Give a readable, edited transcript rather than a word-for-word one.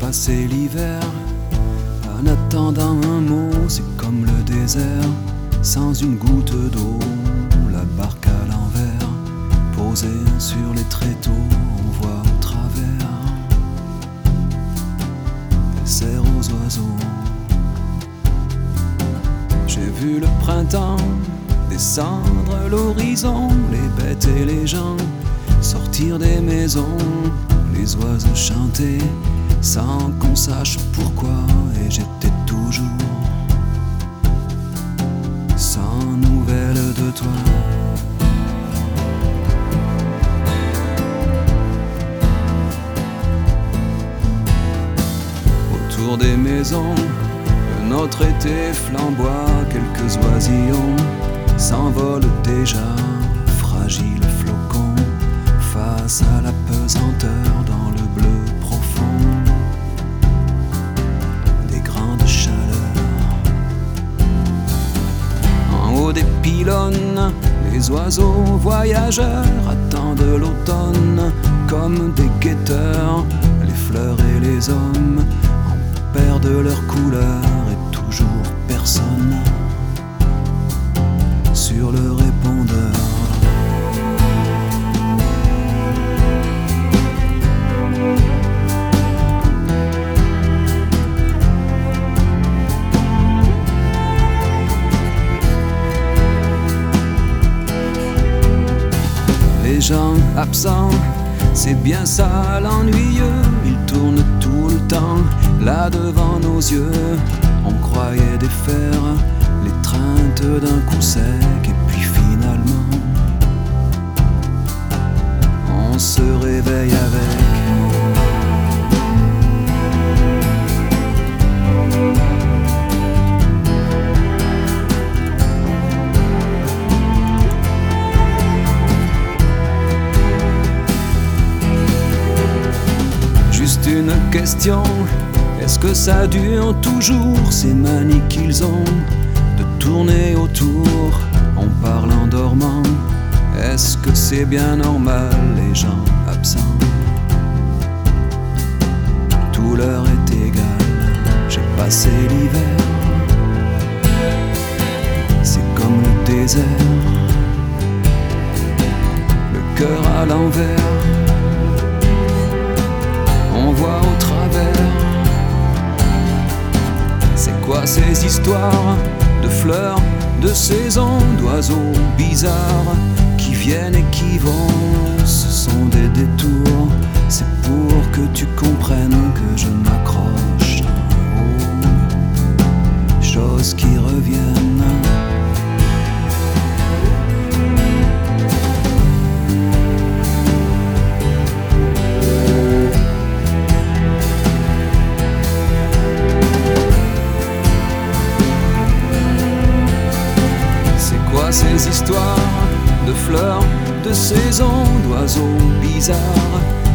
passé l'hiver en attendant un mot. C'est comme le désert sans une goutte d'eau. La barque à l'envers, posée sur les tréteaux, on voit au travers. Elle sert aux oiseaux. J'ai vu le printemps descendre à l'horizon, les bêtes et les gens sortir des maisons, les oiseaux chanter sans qu'on sache pourquoi, et j'étais toujours sans nouvelles de toi. Autour des maisons, notre été flamboie, quelques oisillons s'envolent déjà, fragiles flocons, face à la pesanteur dans le bleu profond des grandes chaleurs. En haut des pylônes, les oiseaux voyageurs attendent l'automne comme des guetteurs. Les fleurs et les hommes en perdent leur couleur, et toujours personne sur le répondeur. Les gens absents, c'est bien ça l'ennuyeux. Ils tournent tout le temps là devant nos yeux. On croyait défaire l'étreinte d'un coup sec, et puis finalement on se réveille avec. Juste une question, est-ce que ça dure toujours, ces manies qu'ils ont de tourner autour? On parle en dormant, est-ce que c'est bien normal, les gens absents? Tout leur est égal, j'ai passé l'hiver, c'est comme le désert, le cœur à l'envers, on voit au travers. C'est quoi ces histoires de fleurs, de saison, d'oiseaux bizarres qui viennent et qui vont? Ce sont des détours, c'est pour que tu comprennes que je m'accroche aux choses qui reviennent. Ces histoires de fleurs, de saison, d'oiseaux bizarres